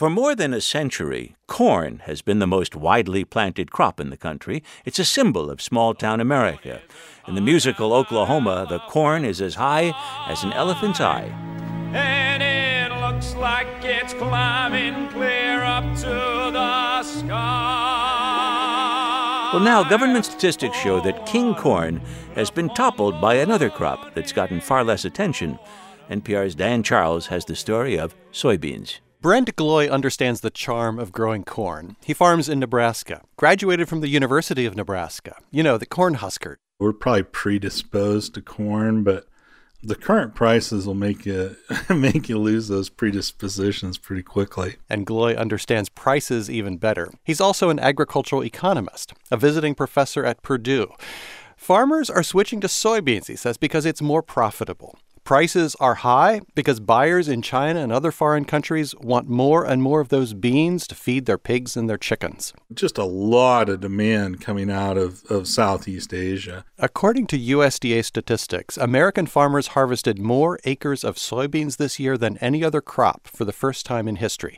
For more than a century, corn has been the most widely planted crop in the country. It's a symbol of small-town America. In the musical Oklahoma, the corn is as high as an elephant's eye. And it looks like it's climbing clear up to the sky. Well, now, government statistics show that king corn has been toppled by another crop that's gotten far less attention. NPR's Dan Charles has the story of soybeans. Brent Gloy understands the charm of growing corn. He farms in Nebraska, graduated from the University of Nebraska. You know, the corn husker. We're probably predisposed to corn, but the current prices will make you lose those predispositions pretty quickly. And Gloy understands prices even better. He's also an agricultural economist, a visiting professor at Purdue. Farmers are switching to soybeans, he says, because it's more profitable. Prices are high because buyers in China and other foreign countries want more and more of those beans to feed their pigs and their chickens. Just a lot of demand coming out of Southeast Asia. According to USDA statistics, American farmers harvested more acres of soybeans this year than any other crop for the first time in history.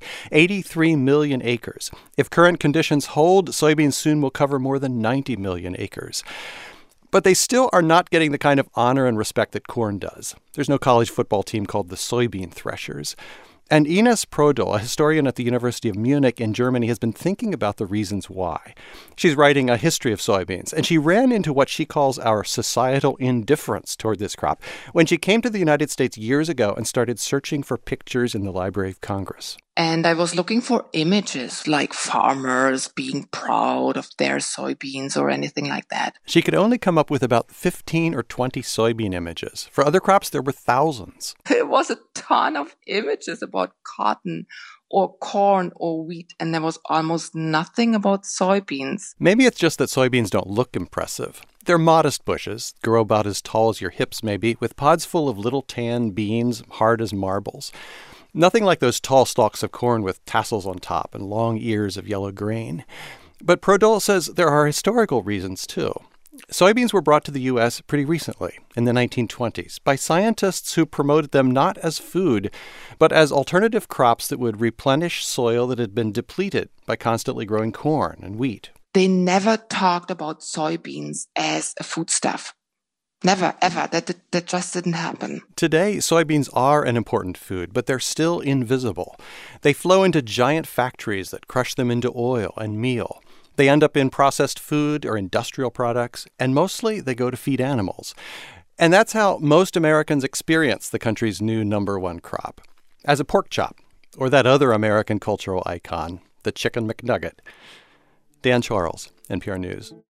83 million acres. If current conditions hold, soybeans soon will cover more than 90 million acres. But they still are not getting the kind of honor and respect that corn does. There's no college football team called the Soybean Threshers. And Ines Prodl, a historian at the University of Munich in Germany, has been thinking about the reasons why. She's writing a history of soybeans, and she ran into what she calls our societal indifference toward this crop when she came to the United States years ago and started searching for pictures in the Library of Congress. And I was looking for images like farmers being proud of their soybeans or anything like that. She could only come up with about 15 or 20 soybean images. For other crops, there were thousands. There was a ton of images about cotton or corn or wheat, and there was almost nothing about soybeans. Maybe it's just that soybeans don't look impressive. They're modest bushes, grow about as tall as your hips maybe, with pods full of little tan beans, hard as marbles. Nothing like those tall stalks of corn with tassels on top and long ears of yellow grain. But Prodl says there are historical reasons, too. Soybeans were brought to the U.S. pretty recently, in the 1920s, by scientists who promoted them not as food, but as alternative crops that would replenish soil that had been depleted by constantly growing corn and wheat. They never talked about soybeans as a foodstuff. Never, ever. That just didn't happen. Today, soybeans are an important food, but they're still invisible. They flow into giant factories that crush them into oil and meal. They end up in processed food or industrial products, and mostly they go to feed animals. And that's how most Americans experience the country's new number one crop, as a pork chop, or that other American cultural icon, the Chicken McNugget. Dan Charles, NPR News.